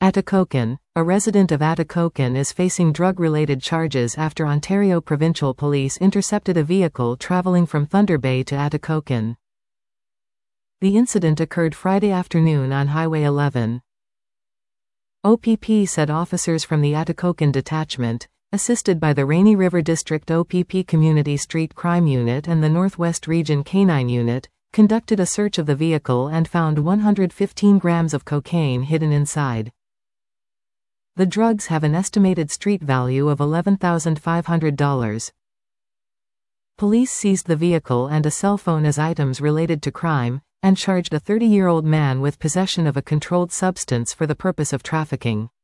Atikokan. A resident of Atikokan is facing drug-related charges after Ontario Provincial Police intercepted a vehicle travelling from Thunder Bay to Atikokan. The incident occurred Friday afternoon on Highway 11. OPP said officers from the Atikokan Detachment, assisted by the Rainy River District OPP Community Street Crime Unit and the Northwest Region Canine Unit, conducted a search of the vehicle and found 115 grams of cocaine hidden inside. The drugs have an estimated street value of $11,500. Police seized the vehicle and a cell phone as items related to crime, and charged a 30-year-old man with possession of a controlled substance for the purpose of trafficking.